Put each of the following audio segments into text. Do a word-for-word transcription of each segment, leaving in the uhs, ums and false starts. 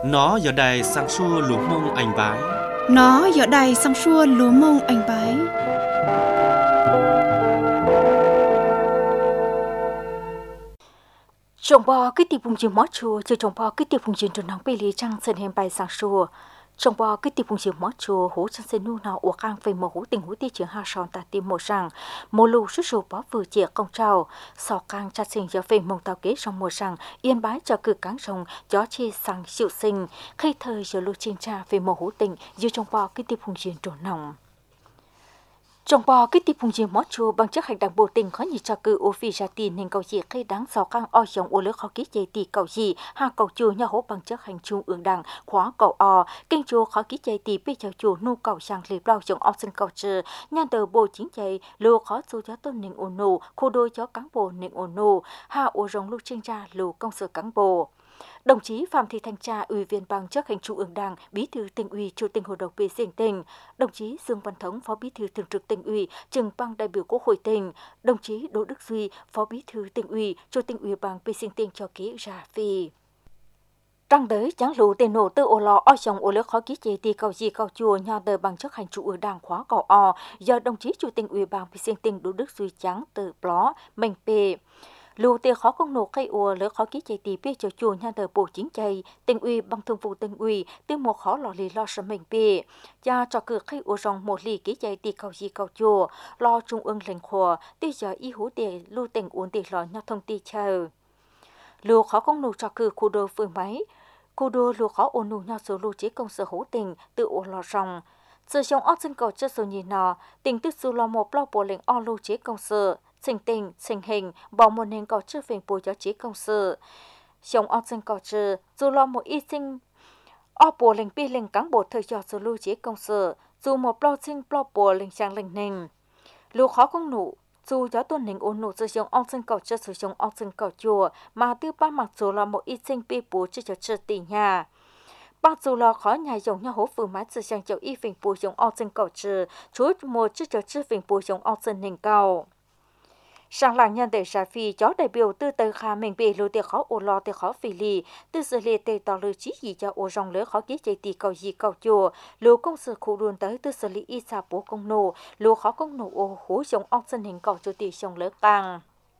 Nó giờ đây sang xua lúa mông anh bái. Nó giờ đây sang xua lúa mông anh bái. Trồng bò cái tiệp vùng chim mót chùa, chờ trồng bò cái tiệp vùng chim trồng nắng bê lý trăng sân hem bài sang xua. Trồng bò cái tiệp vùng chim mót chùa hú chân sân nu nào uổng cang về mồ hú tình hú ti trường hà sòn ta tim mồ sang mồ lù xuất sù bó vừa chìa công trào sò cang chặt sinh cho về mông tàu kế trong mùa sang yên bái cho cử cáng rồng gió chi sang chịu sinh khi thời giờ lù chiên cha về mồ hú tình như trồng bò cái tiệp vùng chim trổ nòng. Trồng bò cái tiệp vùng chim mót chùa bằng chất hành đảng bộ tỉnh khó nhị cho cử ô phi ra tiền nên cầu gì khi đáng sò cang o giống ô lứa khó ký dây tì cầu gì hà cầu chùa nhà hố bằng chất hành trung ương đảng khóa cầu o kinh chùa khó ký dây tì bây giờ chùa nu cầu sang liệp lao giống o sinh cầu trừ nhan tờ bộ chính dây lô khó su cho tôn ninh ô nô khu đôi cho cán bộ ninh ô nô hà ô rồng lưu trên ra lô công sở cán bộ. Đồng chí Phạm Thị Thanh Trà, Ủy viên Ban chấp hành Trung ương Đảng, Bí thư Tỉnh ủy, Chủ tịch Hội đồng Bê Giềng tỉnh, đồng chí Dương Văn Thống, Phó Bí thư Thường trực Tỉnh ủy, Trưởng ban đại biểu Quốc hội tỉnh, đồng chí Đỗ Đức Duy, Phó Bí thư Tỉnh ủy, Chủ tịch Ủy ban Bê Giềng tỉnh cho ký ra phê. Trăng tới chẳng lũ tên nổ từ ô lò o chồng ô lứa khó ký chế tì cầu gì cầu chùa nhà tờ bằng chấp hành Trung ương Đảng khóa cầu o do đồng chí Chủ tịch Ủy ban Bê Giềng tỉnh Đỗ Đức Duy trắng từ pló mình pê. Lưu tê khó công nổ cây ua lỡ khó ký chạy tì bê cho chùa nhà thờ bộ chính chạy tỉnh ủy bằng thường vụ tỉnh ủy tiêu một khó lò lì lo sợ mình bê cha cho cử cây ua rong một lì ký chạy tì cầu gì cầu chùa lo trung ương lệnh khổ tiêu giờ y hú tê lưu tỉnh uốn tê lo nhau thông tì chờ lưu khó công nổ cho cử khu đô phương máy khu đô lưu khó ôn nụ nhau số lưu chế công sở hữu tỉnh tự ua lo rong sự sống ớt sinh cầu chất số nhìn nọ tỉnh tức su lo một lo bộ lệnh o lưu chế công sở sinh tình, sinh hình, bỏ một nền cầu chữ phình bùi cho trí công sự. Sống ọc sinh cầu chữ, dù lo một y sinh, ọc bùa lệnh bi lệnh cán bộ thời cho sự lưu trí công sự, dù một lo sinh lo bùa lệnh trang lệnh nền. Lưu khó công nụ, dù gió tuần nền ôn nụ sử dụng ọc sinh cầu chữ sử dụng ọc sinh cầu chùa, mà tư ba mặt dù lo một y sinh bi bùa cho chữ tỷ nhà. Bác dù lo khó nhà dùng nhau hố phương mát sử dụng cho y phình bùi dùng ọc sinh cầu chữ, chú một chữ cho chữ phình bùi dùng ọc sinh nền cầu. Sang làng nhân để ra phi chó đại biểu tư tờ khá mình bị lô tiệc khó ô lo tiệc khó phi lì tư xử lì tê tỏ lưu chí gì cho ô rong lỡ khó ký chạy tì cầu gì cầu chùa lô công sự khu đuôn tới tư xử lì y xa bố công nổ lô khó công nổ ô hú giống ong sân hình cầu cho tì sông lỡ càng.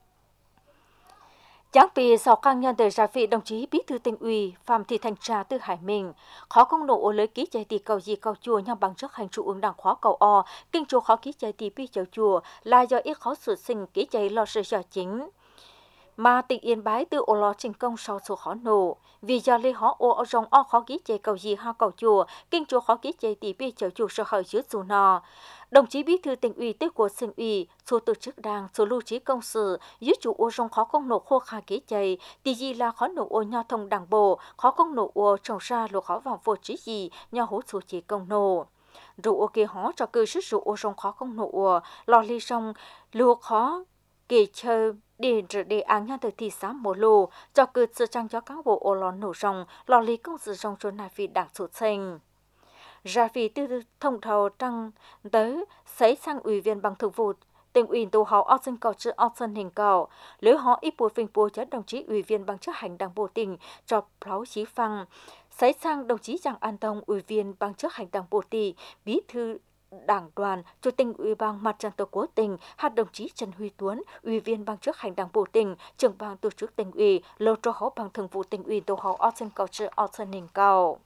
Giáng bì sau căng nhân đời ra vị đồng chí Bí thư Tỉnh ủy Phạm Thị Thanh Trà từ Hải Minh khó công nổ ô lưới ký chạy tì cầu gì cầu chùa nhằm bằng chất hành Trung ương Đảng khóa cầu o kinh chùa khó ký chạy tì bi chầu chùa là do ít khó sự sinh ký chạy lo sự do chính mà tỉnh Yên Bái từ ô lo trình công sau số khó nổ vì do lê họ ô rong o khó ký chạy cầu gì ha cầu chùa kinh chùa khó ký chạy tì bi chầu chùa sở hữu dưới dù nò. Đồng chí Bí thư Tỉnh ủy tư của Tỉnh ủy, số tổ chức đảng, số lưu trí công sự, dưới chủ ô rong khó công nổ khô khá kế chạy, tỷ gì là khó nổ ô nho thông đảng bộ, khó công nổ ô trồng ra lộ khó vào vô trí gì, nho hỗ số chế công nổ. Rủ ô kê hó cho cư sức rủ ô rong khó công nổ ô, lò ly rong, lùa khó, kê chơi, để để án nhau từ thị xã mồ lô, cho cư sự trang cho các bộ ô lò nổ rong, lò ly công sự rong cho nà vì đảng sụt xanh. Ra vì tư thông thầu trăng tới xảy sang ủy viên bằng thường vụ tỉnh ủy tổ họ ốc sinh cầu chữ ốc sân hình cầu lưới họ ít bùa phình bùa cho đồng chí ủy viên bằng chấp hành đảng bộ tỉnh cho pháo chí phăng xảy sang đồng chí Giang An Tông ủy viên bằng chấp hành đảng bộ tỉnh bí thư đảng đoàn chủ tịch ủy ban mặt trận tổ quốc tỉnh hạt đồng chí Trần Huy Tuấn ủy viên ban chấp hành đảng bộ tỉnh trưởng ban tổ chức tỉnh ủy lô cho họ bằng thường vụ tỉnh ủy tổ họ ốc sinh cầu chữ ốc sân hình cầu.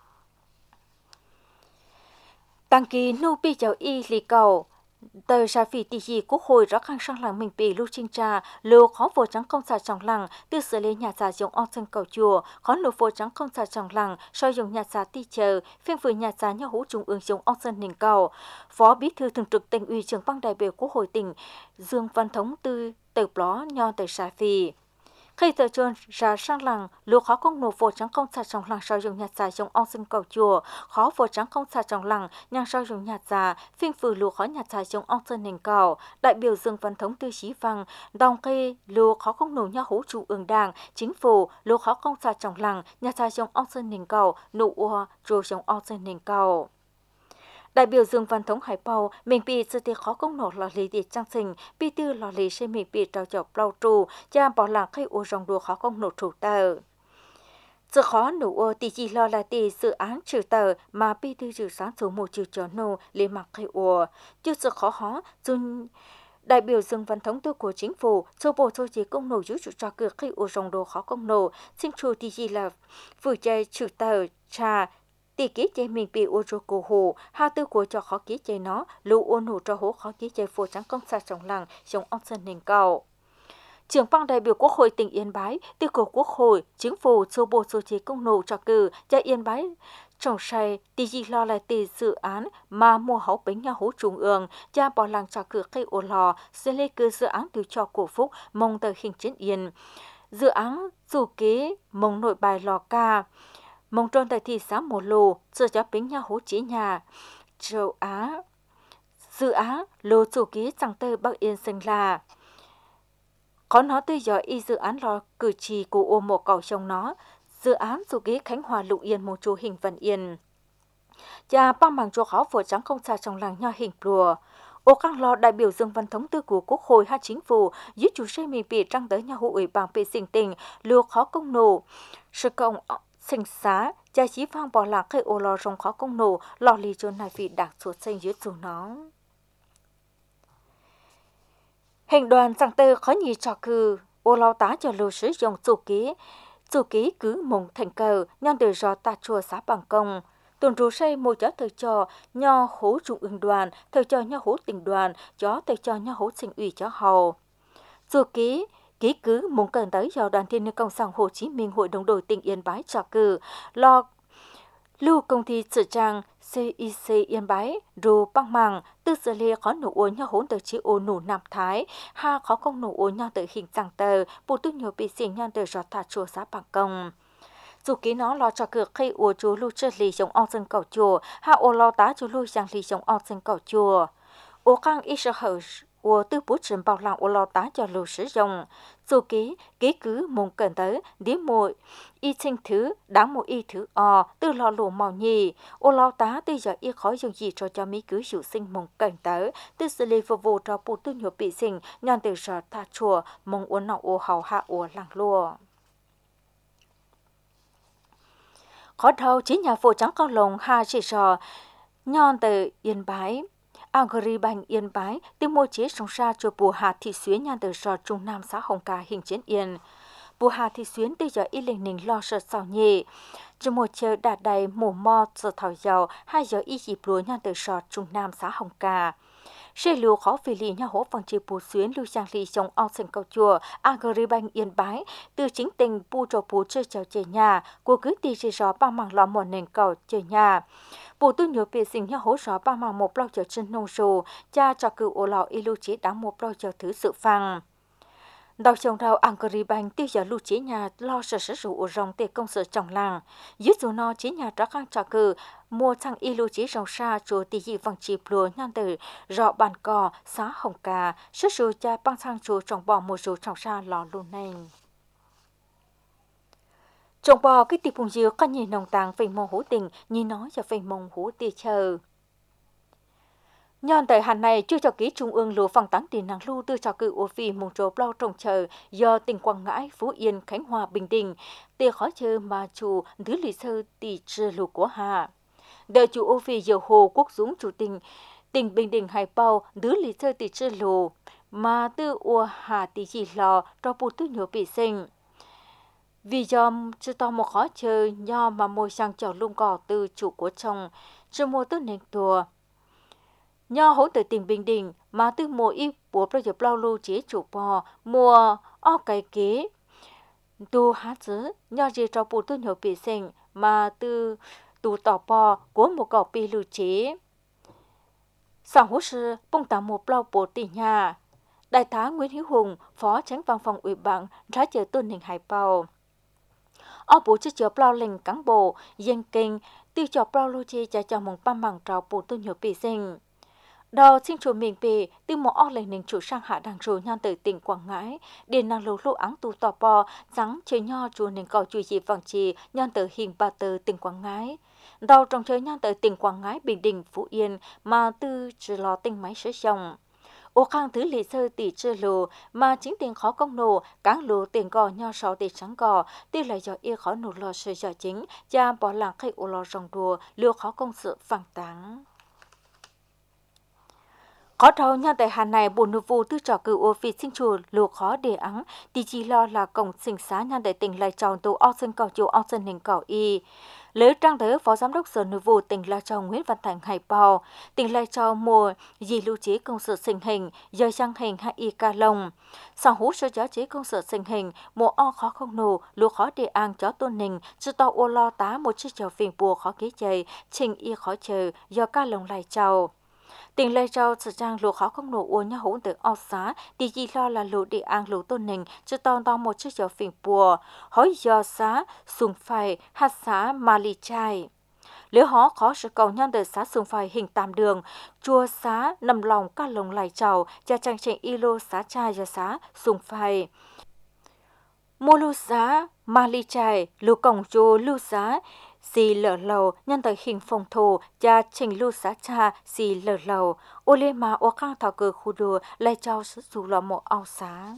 Tăng kỳ nô bị cháu y lì cầu, tờ ra phỉ tỷ gì quốc hội rõ khăn sang làng mình bị lưu trinh trà, lô khó vô trắng công xã trong làng, từ xử lý nhà xã dùng ong sân cầu chùa, khó nô vô trắng công xã trong làng, so dùng nhà xã ti chờ, phiên phử nhà xã nhà hữu trung ương dùng ong sân nền cầu. Phó Bí thư Thường trực Tỉnh ủy trưởng ban đại biểu Quốc hội tỉnh Dương Văn Thống từ tờ bló nho tờ ra phỉ. Khi tờ trơn ra sang làng, lúa khó công nổ vô trắng công xã trong làng sau dùng nhà xã dùng ong sinh cầu chùa, khó vô trắng công xã trong làng, nhang sau dùng nhà xã, phiên phử lúa khó nhà xã dùng ong sinh nền cầu, đại biểu Dương Văn Thống tư chí văng, đồng khi lúa khó công nổ nhà hữu trụ ương đảng, chính phủ, lúa khó công xã trong làng, nhà xã dùng ong sinh nền cầu, nụ ua, rồi dùng ong sinh nền cầu. Đại biểu Dương Văn Thống Hải Bào, mình bị sự tiết khó công nổ lò lý địa trang sinh, bị tư lò lý xe mình bị trao chọc lau trù, cha bỏ làng khai ô rong đùa khó công nổ chủ tờ. giờ khó nụ ô thì chỉ lo là tỷ dự án trừ tờ mà bi tư trừ sáng số một trừ cho nô lên mặt khai ủa chứ giờ khó hó dùn đại biểu Dương Văn Thống tư của chính phủ số bộ số chỉ công nổ giữ chủ cho cửa khi ủa rồng đồ khó công nổ xin chủ thì chỉ là vừa chạy trừ tờ trà tỷ ký chạy mình bị ủa rô cổ hồ hai tư của cho khó ký chạy nó lưu ủa nổ cho hố khó ký chạy phổ trắng công xa trong làng trong ông sân nền cầu. Trưởng ban đại biểu Quốc hội tỉnh Yên Bái, tiêu cầu Quốc hội, chính phủ số bộ số chế công nổ cho cử cho Yên Bái trồng say tỷ gì lo lại tỷ dự án mà mua hậu bánh nhà hố trung ương cha bỏ làng cho cử cây ô lò sẽ lấy cử dự án từ cho cổ phúc mong tờ hình chiến yên dự án dù kế mong nội bài lò ca mong tròn tại thị xã Mồ Lô giờ cho bánh nhà hố chỉ nhà châu Á dự án lô dù kế chẳng tơ Bắc Yên sinh là có nói tới giờ y dự án lo cử trì của ô một cầu trong nó dự án dù kế Khánh Hòa Lục Yên một chỗ hình Vân Yên cha ba bằng chỗ khó phổ trắng không xa trong làng nho hình plùa ô căng lo đại biểu Dương Văn Thống tư của Quốc hội hai chính phủ dưới chủ xe mình bị trăng tới nhà hội ủy ban bị sinh tình lừa khó công nổ sự công sinh xá cha chí vang bỏ lạc cây ô lò rồng khó công nổ lò lì cho này vì đạt suốt xanh dưới dù nó hình đoàn sang tơ khó nhì trò cư ô lao tá cho lưu sử dụng chủ ký chủ ký cứ mộng thành cờ nhân đời do ta chùa xã bằng công tuần rú xây một chó thời cho nho hố trung ương đoàn thời cho nho hố tỉnh đoàn chó thời cho nho hố sinh ủy chó hầu chủ ký ký cứ mộng cần tới do đoàn thiên niên công sản Hồ Chí Minh hội đồng đội tỉnh Yên Bái trò cử lo lưu công ty sự trang xê i xê Yên Bái rù băng màng tư giờ lê khó nổ ô nhau hỗn tờ chỉ ô nổ Nam Thái ha khó công nổ ô nhau tờ hình chẳng tờ bộ tư nhiều bị xỉn nhau tờ giọt thả chùa xã bằng công dù ký nó lo cho cửa khi ô chú lưu chơi lì giống ong dân cầu chùa ha ô lo tá chú lưu giang lì giống ong dân cầu chùa ô căng ít sợ hở ô tư bố trình bảo lòng ô lo tá cho lưu sử dụng dù ký ký cứ mong cần tới đĩa muội y sinh thứ đáng một y thứ o tư lo lụa màu nhì ô lo tá tư giờ y khó dùng gì cho cho mỹ cứ dụ sinh mong cần tới tư xử lý phục vụ cho bộ tư nhiều bị sinh nhon từ sở tha chùa mong uốn nọ ô hầu hạ ô làng lùa khó đầu chỉ nhà phụ trắng cao lồng ha chỉ sò nhon từ Yên Bái Agribank Yên Bái tiếng môi chế sông sa cho bùa hạt thị xuyến nhan từ sò trung nam xã Hồng Ca hình chiến Yên bùa hạt thị xuyến từ giờ y linh ninh lo sợ sào nhị cho một chờ đạt đầy mù mò giờ thảo dầu hai giờ y dịp lúa nhan từ sò trung nam xã Hồng Ca xe lưu khó phi lì nhà hố bằng chiều bù xuyến lưu giang lì trong ao sân cầu chùa Agribank Yên Bái từ chính tình bù trò bù chơi chào chơi nhà của cứ tì chỉ gió ba mảng lò một nền cầu chơi nhà bộ tư nhiều biệt sinh nhà hỗ trợ ba mảng một bao giờ trên nông sù cha cho cựu ô lò y lưu chế đáng một bao giờ thứ sự phăng đào trồng rau Agribank tiêu giờ lưu chế nhà lo sợ sử dụng rồng tê công sở trồng làng dưới dù nó chế nhà trắc ăn cho cựu mua thằng y lưu chế rồng sa chùa tì dị vòng chịp lúa nhan từ rọ bàn cò xã Hồng Ca sử dụng cha băng thang chùa trồng bò một số trồng sa lò luôn này trồng bò cái tiệp vùng dừa có nhìn nồng tàng về mông hữu tình như nói cho về mông hữu tì chờ nhon tại hàn này chưa cho ký trung ương lúa phòng tán tiền năng lưu tư cho cự ô phi mông trộp lau trồng chờ do tỉnh Quảng Ngãi Phú Yên Khánh Hòa Bình Định tê khó chờ mà chủ thứ lý sơ tỷ trừ lúa của hà đợi chủ ô phi dầu hồ Quốc Dũng chủ tình tỉnh Bình Định Hải Bao thứ lý sơ tỷ trừ lúa mà tư ô hà tỷ chỉ lò cho bộ tư nhiều bị sinh vì do chưa to một khó chơi do mà môi sang chảo lung cỏ từ chủ của chồng chưa mua tư nền tùa nho hỗ từ tỉnh Bình Định mà từ mua ít của bây giờ bao lưu chế chủ bò mua o cái kế tu hát dứ nho gì cho bộ tư nhiều bị sinh mà từ tu tỏ bò của một cỏ bị lưu chế sáng hỗ sư bông tạm một bao bộ tỷ nhà đại tá Nguyễn Hữu Hùng phó tránh văn phòng ủy ban trái chờ tôn hình Hải Bao ở bộ chỉ cho bao lệnh cán bộ dân kinh tiêu cho bao lưu chế cho cho một ba mảng trào bộ tư nhiều bị sinh đầu xin chủ mình về từ một ở lệnh nền chủ sang hạ đằng rồi nhan từ tỉnh Quảng Ngãi để năng lúa lúa áng tu tỏ bò rắn chơi nho chùa nền cầu chùa dị vàng trì nhan từ hình ba từ tỉnh Quảng Ngãi đầu trong chơi nhan từ tỉnh Quảng Ngãi Bình Định Phú Yên mà từ chỉ lò tinh máy sử dụng ô khang thứ lý sơ tỷ chưa lù mà chính tiền khó công nổ cán lù tiền gò nho sáu tỷ trắng gò tuy là do y khó nổ lò sơ giờ chính cha bỏ làng khai ô lò rồng đùa lừa khó công sự phẳng táng. Khó trâu nhà tại Hà Nội bộ nội vụ tư trò cử ô phi sinh chủ lùa khó đề ắng thì chỉ lo là cổng sinh xá nhà tại tỉnh Lai Châu tù ao sơn cầu chủ ao sơn hình cầu y. Lễ trang đỡ phó giám đốc sở nội vụ tỉnh Lai Châu Nguyễn Văn Thành hải bào tỉnh Lai Châu mùa dì lưu chế công sự sinh hình do trang hình hai y ca lông. Sau hú sơ giáo chế công sự sinh hình mùa o khó không nổ lùa khó đề an chó tôn nình cho tao ô lo tá một chiếc chầu phiền bùa khó kế chày trình y khó chờ do ca lông Lai Châu. Tỉnh Lai Châu sự trang lúa khó không nổ uốn nhà hỗn từ ao xá thì chỉ lo là lúa địa an lúa tôn nình cho tao tao một chiếc chảo phình bùa hỏi do xá sùng phai hạt xá mà lì chai nếu họ khó sự cầu nhân từ xá sùng phai hình tam đường chua xá nằm lòng các lồng Lai Châu cha trang trình y lô xá chai do xá sùng phai mua lúa xá mà lì chai lúa cổng chua lúa xá xì lở lầu nhân tại hình phòng thổ cha trình lưu xã cha xì lở lầu ô lê mà ô khang thảo cờ khu đùa Lai Châu sử dụng lò mộ ao xá.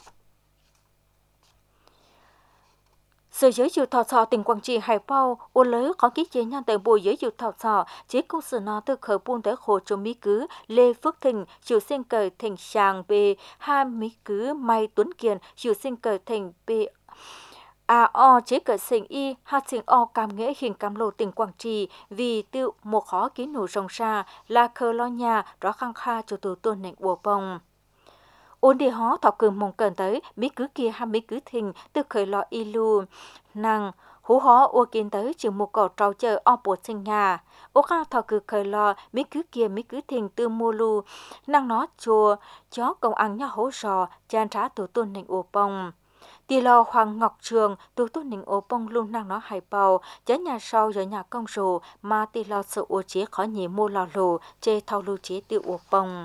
Sở giới dự thọ sọ tỉnh Quảng Trị hải bao ô lỡ có ký chế nhân tại bộ giới dự thọ sọ chế công sự nó từ khởi buôn tới hồ cho mỹ cứ Lê Phước Thịnh chịu sinh cờ thành sàng bê hai mỹ cứ Mai Tuấn Kiền chịu sinh cờ thành bê A o chế cỡ sinh y hạt sinh o cam nghĩa hình cam lô tỉnh Quảng Trị vì tự một khó ký nổ rồng xa là khờ lo nhà rõ khang kha cho tù tôn nệnh bùa bông. Ôn đi hó thọ cường mong cần tới mỹ cứ kia hay mỹ cứ thình từ khởi lo y lưu năng hú hó ô kiến tới chừng một cỏ trâu chờ o bột sinh nhà ô khang thọ cử khởi lo mỹ cứ kia mỹ cứ thình từ mua lưu năng nó chùa chó công ăn nhà hố sò chan trá tù tôn nệnh bùa bông. Tì lò Hoàng Ngọc Trường, tù tôn nình ô bông luôn năng nó hài bào, chá nhà sau do nhà công rù, mà tì lò sự ô chế khó nhỉ mô lò lù, chê thao lưu chế tiêu ô bông.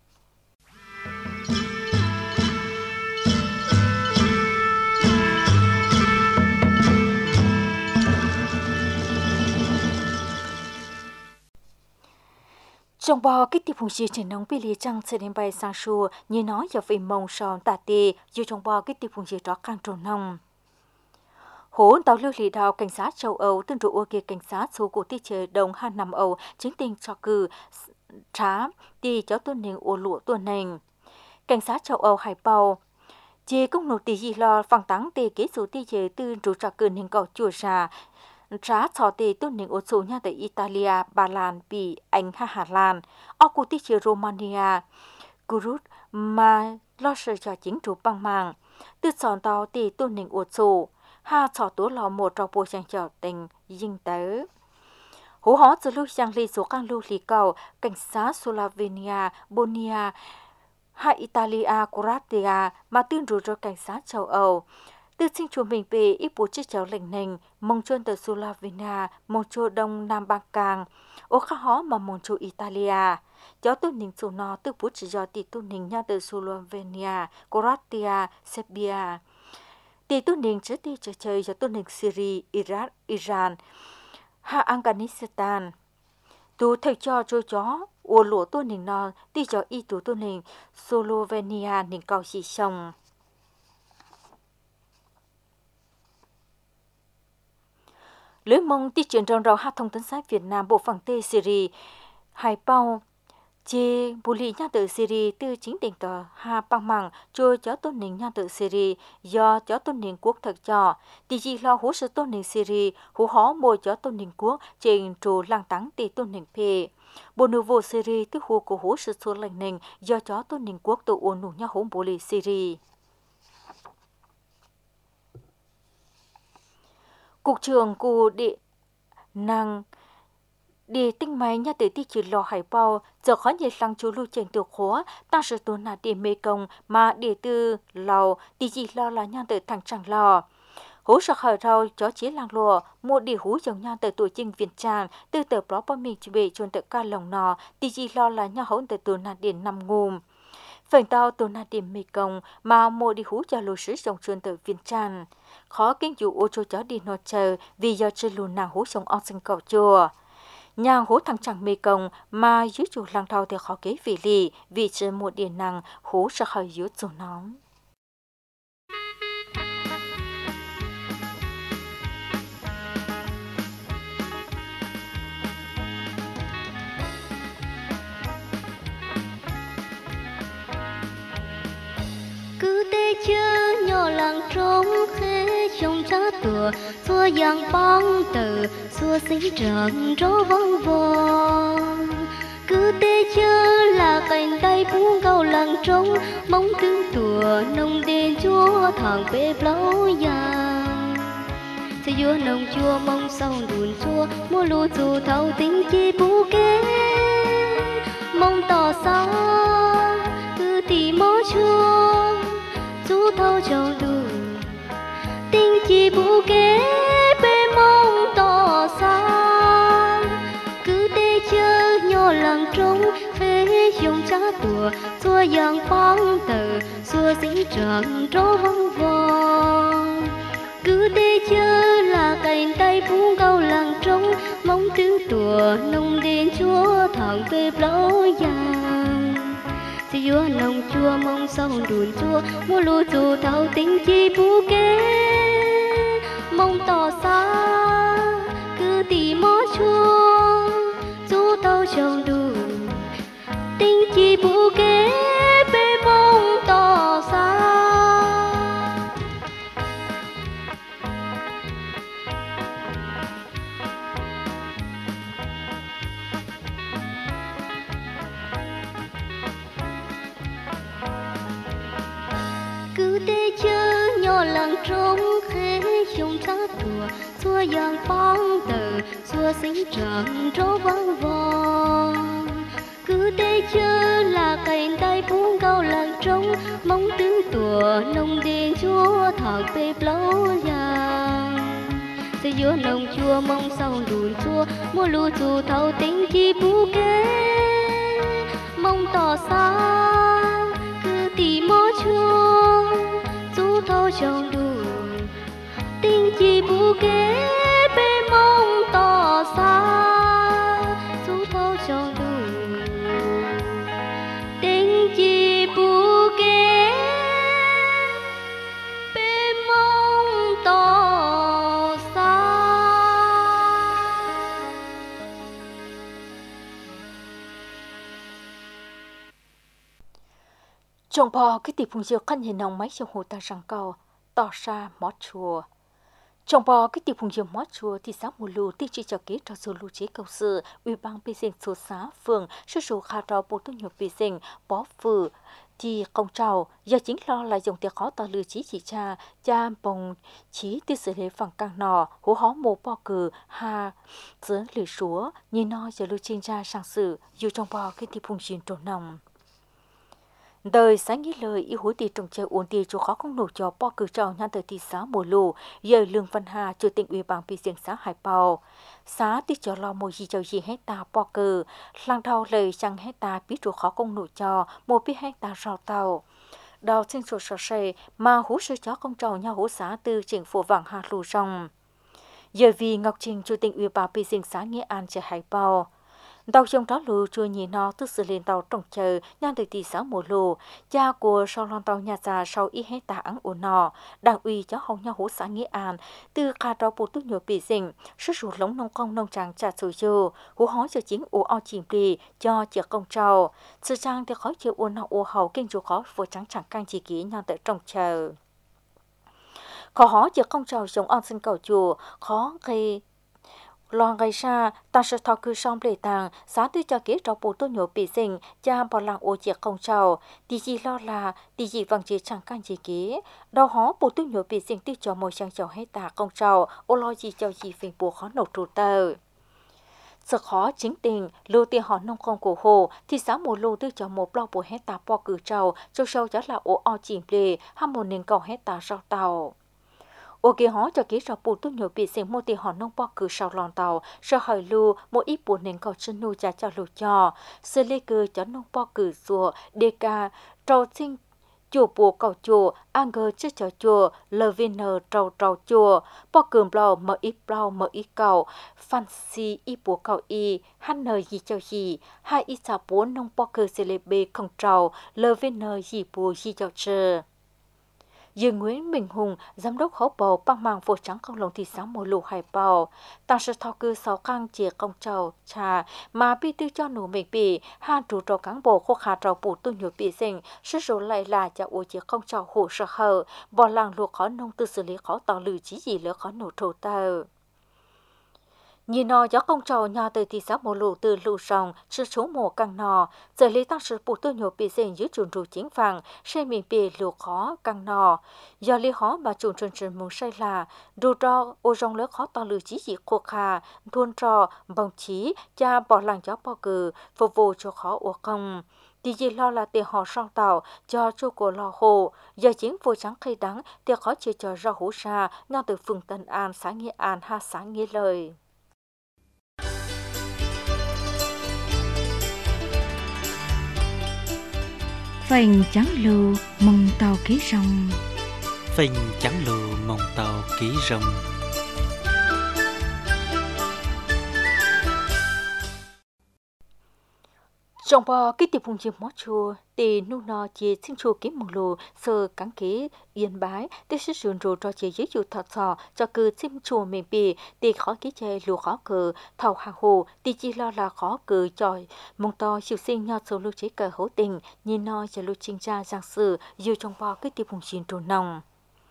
Trong bò kích tiếp hùng chi trên nông bì lì trăng sẽ đến bay sang xua như nói giờ vì mông sòn tà tì dù trong bò kích tiếp hùng chi đó càng trồn nông. Hốn tàu lưu lì đào cảnh sát châu Âu tương trụ ô kia cảnh sát số của tiết chế đồng hai năm Âu chính tình cho cử trá tì cháu tuần nền ô lụa tuần nền. Cảnh sát châu Âu hải bào chê công nụ tì gì lo phẳng táng tì kế số tiết chế tương trụ cho cử nền cầu chùa ra trá thọ tì tuần nền ô số nhà tại Italia, Ba Lan, Bỉ, Anh, Hà Lan, ở cụ tiết chế Romania, Kurut mà lo sợ cho chính chủ bằng mạng. Từ sòn tàu tì tuần nền ô số ha cho tố lò một trò bộ sang trở tình dinh tớ. Hú hó từ lưu sang lì số càng lưu lì cầu, cảnh sát Slovenia, Bonia, hai Italia, Croatia mà tuyên rủ cho cảnh sát châu Âu. Từ sinh chủ mình về ít bố chiếc cháu lệnh nành, mong chuôn từ Slovenia, mong chua đông Nam Bang Càng, ô khá hó mà mong chua Italia. Cháu tôn nình chủ nó từ bố chỉ do tỷ tôn nình nha từ Slovenia, Croatia, Serbia. Tỷ tôn nình trước tỷ chơi chơi cho tôn nình Syria, Iraq, Iran, ha Afghanistan. Tù thầy cho cho chó, ô lụa tôn nình nó, tỷ cho y tù tôn nình Slovenia nình cầu xì sông. Lưới mông tỷ chuyển rộng rộng hát thông tấn sách Việt Nam bộ phẳng tê Syria, hải bao, chê bù lì nhà tự Syria từ chính tỉnh tờ ha bằng mạng cho cháu tôn nình nhà tự Syria do cháu tôn nình quốc thực cho tỷ chỉ lo hú sự tôn nình Syria hú hó mùa cháu tôn nình quốc trên trù làng tắng tỷ tôn nình phê bộ nội vụ Syria tức hú của hú sự số lệnh nình do cháu tôn nình quốc tự ổn nụ nhà hú bù lì Syria. Cục trưởng của địa năng địa tinh máy nhà tự ti chỉ lò hải bao giờ khó nhiệt lăng chú lưu trên tiểu khóa ta sự tồn là địa mê công mà địa tư lò thì chỉ lo là nhà tự thằng chẳng lò hú sạc hải rau chó chế làng lùa mua địa hú dòng nhà tự tuổi trình viện tràn từ tờ bó bó mình chuẩn bị chuẩn tự ca lồng nò thì chỉ lo là nhà hỗn tự tồn là điện nằm ngùm phần tao tồn là điểm mê công mà mua đi hú cho lù sử dòng chuẩn tự viện tràn khó kinh dụ ô cho chó đi nọ chờ vì do chơi lù nào hú dòng on sinh cầu chùa. nhà hố thằng chẳng mê công mà dưới chủ lăng thao thì khó kế vị lì vì chỉ một điện năng hố sẽ hơi dưới chủ nóng. Cứ tê chơ nhỏ làng trống khế trong cha tùa xua giang băng từ xua sinh trần tró vong vong. Cứ tê chơ là cành tay buông gầu làng trống mong tương tùa nông đền chúa thằng bê blau giang. Sẽ vua nông chua mong sau đùn chua mua lúa dù thâu tính chi bú kế mong tỏ xa cứ tì mó chua chú thâu châu đủ tinh chi bú kế bê mong tỏ xa cứ tê chơ nhỏ làng trống phê dùng cha tùa xua giang phong tờ xua sinh trần tró vong vong. Cứ tê chơ là cành tay phú gâu làng trống mong tương tùa nông đền chúa thẳng về blau giang. Thì vua nông chua mong sau đùn chua mua lúa dù thao tính chi phú kế mong tỏ xa cứ tì mó chua dù thao trồng đủ tính chi phú kế bê mong tỏ xa. Cứ tê chơ nhỏ làng trống khế trong cha tùa xua giang phong tờ xua sinh trần tró vang vong. Cứ tê chơ là cành tay buông gâu làng trống mong tương tùa nông đền chúa thằng bê blau giang. Sẽ vua nông chua mong sau đùn chua mua lúa dù thâu tính chi bú kế mong tỏ xa cứ tì mó chua chú thâu trồng đủ tinh chi bú kế bê mong tỏ xa chú thâu trồng đủ tinh chi bú kế bê mong tỏ xa. Trong bò cái tiệp phùng diêu khăn hình nòng máy trong hồ ta răng cầu tỏ ra mót chùa. Trong bò cái tiệp phùng diêu mót chùa thì sáng mùa lù tiết chỉ cho kế cho số lưu chế cầu sự ủy ban bê sinh số xã phường số số khá rõ bộ tốt nhập bê sinh bó phử thì công trào do chính lo là dòng tiền khó tỏ lưu chí chỉ cha cha bồng chí tiết xử lý phẳng càng nọ hú hó mô bò cử hà giữa lửa súa nhìn no giờ lưu trên ra sang sự dù trong bò cái tiệp phùng diêu trổ nòng. Đời sáng nghĩ lời yêu hối tì trồng chơi uốn tì cho khó không nổ cho po cử trào nhan tới tì xã mùa lù giờ Lương Văn Hà chủ tịch ủy ban bì riêng xã Hải Bào xã tì cho lo mùa gì cho gì hết ta po cử lang thao lời chẳng hết ta biết chỗ khó không nổ cho một biết hết ta rau tàu đào trên sổ sổ sề mà hú sơ chó công trào nhau hú xã từ chính phủ vàng hà lù rong giờ vì Ngọc Trình chủ tịch ủy ban bì riêng xã Nghĩa An chơi Hải Bào tàu trong đó lù chua nhìn nó tức sự lên tàu trồng chờ nhan từ tỷ sáu mùa lù cha của sau lon tàu nhà già sau ít hết ta ăn ổn nọ đảng ủy cho hồng nhau hố xã Nghĩa An từ khá đó bộ tốt nhiều bị dình sức sụt lống nông công nông trang trả sủi dư hú hói cho chính ổ ao chìm đi cho chiếc công trào sự trang thì khói chiều ổn nọ ổ hậu kinh chủ khó vừa trắng chẳng căng chỉ ký nhan tại trồng chờ khó hói chiếc công trào giống on sinh cầu chùa khó gây loan gây ra ta sẽ thọ cư xong lệ tàng xã tư cho kế trò bộ tốt nhổ bị dình cha bỏ làng ô chiếc không trào tí gì lo là tí gì vàng chỉ chẳng can gì kế đâu hó bộ tốt nhổ bị dình tư cho mồi sang chào hết ta không trào ô lo gì cho gì phiền bộ khó nổ trụ tờ sự khó chính tình lưu tiền họ nông công của hồ thì xã mùa lô tư cho một lo bộ hết ta bỏ cử trào cho sâu chắc là ô o chìm lệ ham một nền cầu hết ta rau tàu ô kia họ cho kỹ ra bộ tốt nhiều bị sinh một tỷ họ nông bò cử sau lòn tàu sau hỏi lưu một ít bộ nền cầu chân nuôi trả cho lù cho xử lý cử cho nông bò cử rùa đề ca trâu sinh chùa bùa cầu chùa an gơ chứ cho chùa lờ vin trầu trầu chùa bò cườm blau mở ít blau mở ít cầu fancy ít bùa cầu y han nờ gì cho gì hai ít sao bốn nông bò cờ xê lê bê không trầu lờ vin gì bùa gì cho chơ. Dương Nguyễn Minh Hùng, giám đốc khẩu bầu băng màng phố trắng công lồng thị xã Mộ Lù Hải Bào, tăng sự thao cư sáu căng chia công trầu trà mà bi tư cho nụ mình bị hai chủ trò cán bộ khô khả trầu bù tu nhiều bị sinh sự số lại là cho ô chia công trầu hồ sơ hờ bỏ làng luộc khó nông tư xử lý khó tỏ lử chỉ gì lỡ khó nổ trầu tờ. Nhìn nó gió công trầu nhà từ thị xã Mộ Lù từ lù rồng sự số mộ căng nò giờ lý tăng sự bù tu nhiều bị sinh dưới chuồn rù chính phẳng xây mình bị luộc khó căng nò do lý khó mà chuồn chuồn chuồn muốn xây là đồ trò ô rong lỡ khó tỏ lử chỉ gì khô khà thôn trò bóng chí cha bỏ làng gió bỏ cử phục vụ cho khó ô công. Thì gì lo là tiền họ sang tàu cho chu cổ lò hồ giờ chính phủ trắng cây đắng tiền khó chia cho ra hú xa nhau từ phường Tân An xã Nghĩa An ha xã Nghĩa Lời. Phành trắng lù mong tàu ký rồng. Phành trắng lù mong tàu ký rồng. Trong bò cái tiệp hùng chiếm mót chùa thì nu nọ chỉ sinh chùa kiếm mong lù sơ cắn kế yên bái để sử dụng rồi cho chỉ giới dụ thật sò cho cứ sinh chùa mình bị thì khó ký chơi lù khó cờ thầu hàng hồ thì chỉ lo là khó cờ chọi mong to siêu sinh nhau số lưu chế cờ hữu tình nhìn nó cho lưu trình tra giang sử dù trong bò cái tiệp hùng chiếm trù nòng.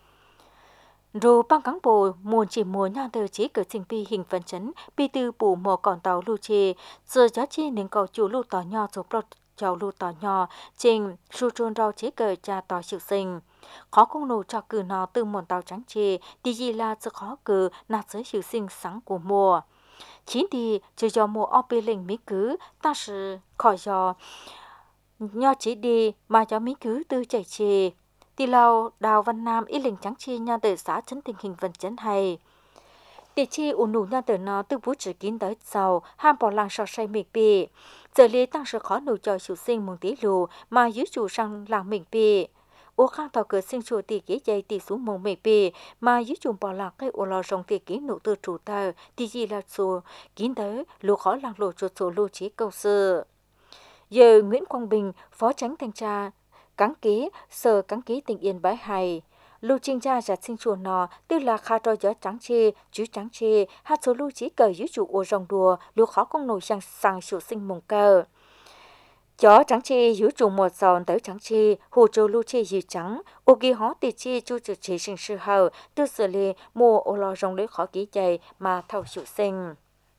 Rồi băng cán bộ muốn chỉ muốn nhà tờ chế cờ sinh pi hình phân chấn pi tư bù mò còn tàu lưu chê giờ giá trị nên cầu chủ lưu tỏ nhỏ số pro chào lưu tỏ nhỏ trình su trôn rau chế cờ cha tỏ sự sinh khó công nổ cho cử nó từ một tàu trắng chê thì gì là sự khó cử nạt giới sự sinh sáng của mùa chính thì chỉ do mùa o pi linh mỹ cứ ta sự khỏi do nhỏ chế đi mà cho mỹ cứ tư chạy chê thì lâu Đào Văn Nam ý lệnh trắng chi nhà từ xã chấn tình hình vận chấn hay tỷ chi ổn đủ nhà từ nó từ bút chỉ kín tới sau ham bỏ làng sọ say miệt bì giờ lý tăng sự khó nụ cho chủ sinh mong tí lù mà dưới chủ sang làng miệt bì ô khang thọ cửa sinh chủ tỷ kế dây tỷ xuống mong miệt bì mà dưới chủ bỏ làng cái ô lò rong tỷ kế nụ từ chủ tờ tỷ gì là số kín tới lù khó làng lộ chuột số lưu trí câu sự giờ Nguyễn Quang Bình phó tránh thanh tra cán ký sở cán ký tỉnh Yên Bái Hải lưu trình ra giặt sinh chuồn nọ tức là khá trò gió trắng chê chú trắng chê hát số lưu trí cờ dưới chủ ô rong đùa lưu khó công nổi sang sang chủ sinh mông cờ chó trắng chê dưới chủ một giòn tới trắng chê hồ châu lưu chê dưới trắng ô ghi hó tì chê chú trực chế sinh sư hầu tư xử lý mua ô lo rong lấy khó ký chạy mà thầu chủ sinh.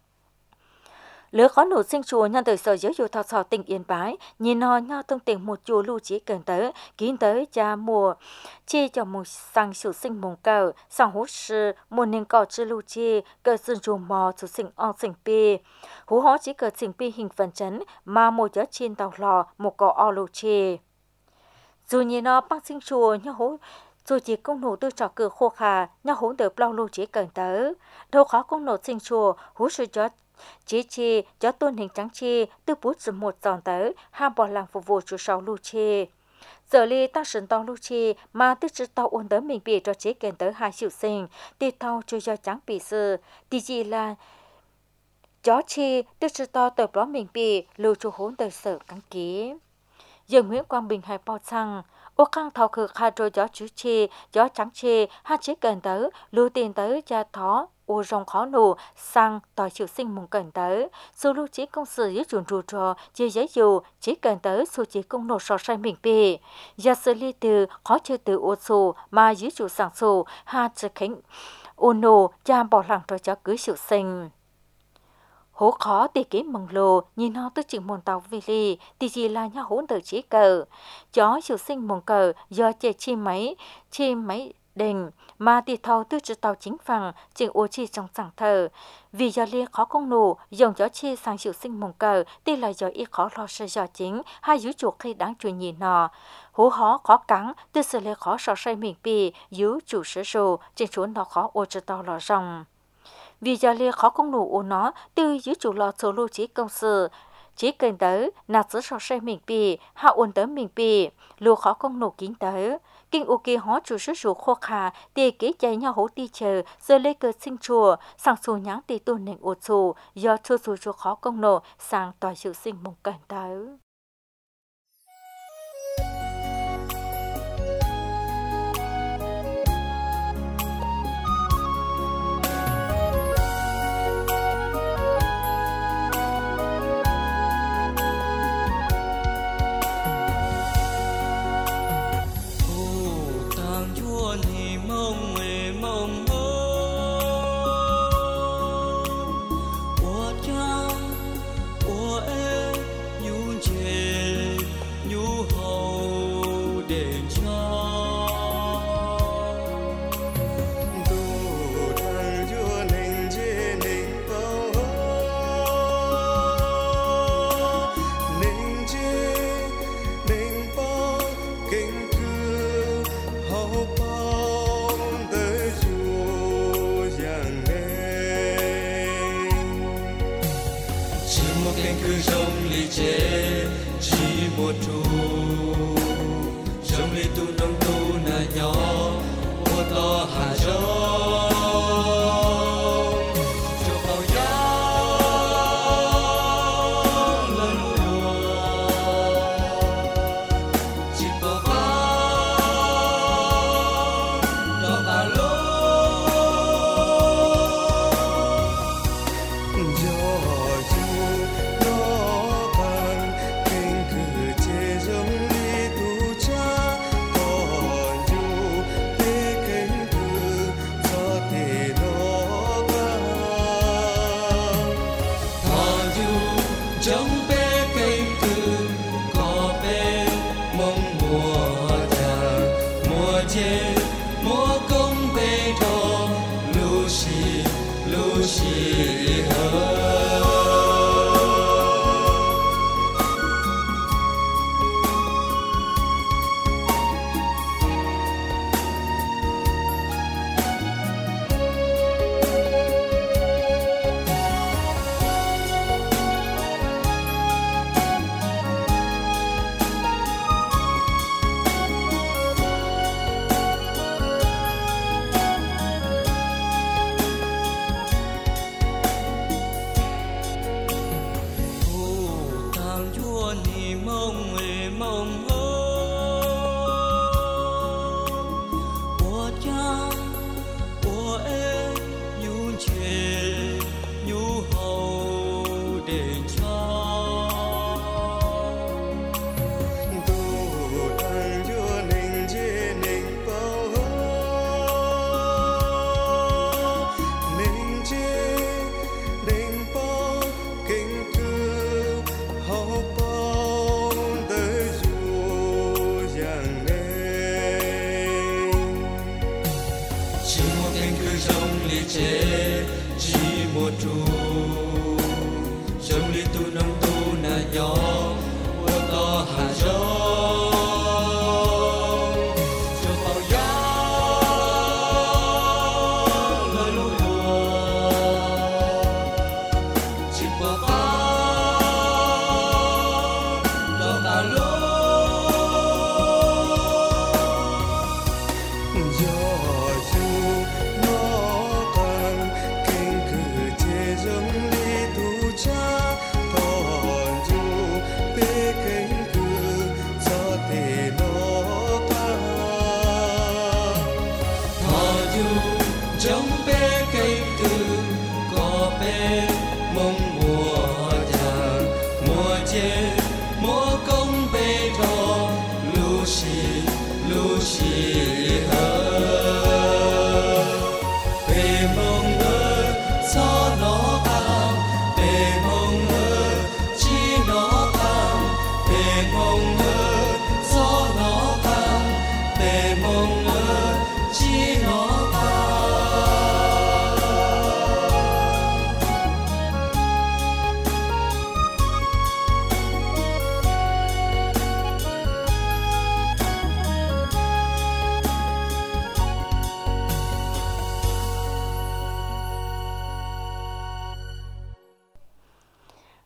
Lứa khó nổ sinh chùa nhân từ sở giáo dục thọ sọ tỉnh Yên Bái nhìn nó nhau thông tỉnh một chùa lưu trí cần tới kín tới cha mùa chi cho một sang chủ sinh mông cầu sang hú sư một nền cỏ chư lưu chi cờ sinh chùa mò chủ sinh on sinh pi hú hó chỉ cờ sinh pi hình phần chấn mà một giáo trên tàu lò một cỏ o lưu chi dù nhìn nó bác sinh chùa nhau hú dù chỉ công nổ tư trò cửa khô khà nhau hú được bao lưu trí cần tới đâu khó công nổ sinh chùa hú sư cho chỉ chi cho tôn hình trắng chi từ bút từ một giòn tới hai bỏ làng phục vụ chủ sáu lưu chi giờ li ta sừng tàu lưu chi mà từ chỉ tàu ổn tới mình bị cho chế kèn tới hai triệu sinh thì tàu cho do trắng bị sự thì chỉ là chó chi từ chỉ tàu tới đó mình bị lưu chủ hỗn tới sở cắn ký giờ Nguyễn Quang Bình hay bao xăng ô khang thầu khử khai rồi gió chú chi gió trắng chi hai chế kèn tới lưu tiền tới cha thó ô rong khó nổ sang tỏi chịu sinh mong cần tới số lưu trí công sự dưới chuồn rù trò chia giấy dù chỉ cần tới số chỉ công nổ sò say mình bì giờ xử lý từ khó chơi từ ô sổ mà dưới chủ sản sổ ha chỉ khánh ô nổ cha bỏ lặng rồi cho cưới chịu sinh hố khó tỷ kế mừng lồ nhìn nó tức chừng mòn tàu vì lì thì gì là nhau hỗn tự chỉ cờ chó chịu sinh mong cờ do chơi chi máy chi máy đình mà thì thầu tư chỉ tàu chính phẳng chừng ô chi trong sảng thờ vì do lia khó công nổ dòng gió chi sang chịu sinh mong cờ thì là do ít khó lo sơ do chính hai dưới chuột khi đáng truyền nhìn nọ hố khó khó cắn tư sự lia khó sò say miệng bì dưới chủ sơ sồ trên chuốn nó khó ô chỉ tàu lò rồng vì do lia khó công nổ ô nó từ dưới chủ lò số lưu trí công sự chỉ cần tới nạt giữ sọ xe mình bì hạ ổn tới mình bì lùa khó công nổ kín tới kinh u kia hóa chủ sức chủ khô khả tì kế chạy nhau hố ti chờ giờ lấy cơ sinh chùa sang xù nháng tì tu nền ổ xù do chua xù chủ khó công nổ sang tòa chịu sinh mong cần tới.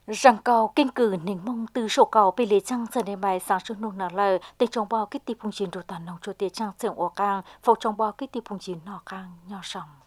rằng cầu kinh cử nền mông từ sổ cầu bị lệ trăng giờ đến bài sáng sớm nung nở lời tên trong bò cái tiệp phùng chín đồ tàn nông cho tiệp trăng sưởng ổ cang phâu trong bò cái tiệp phùng chín nọ cang nhỏ sòng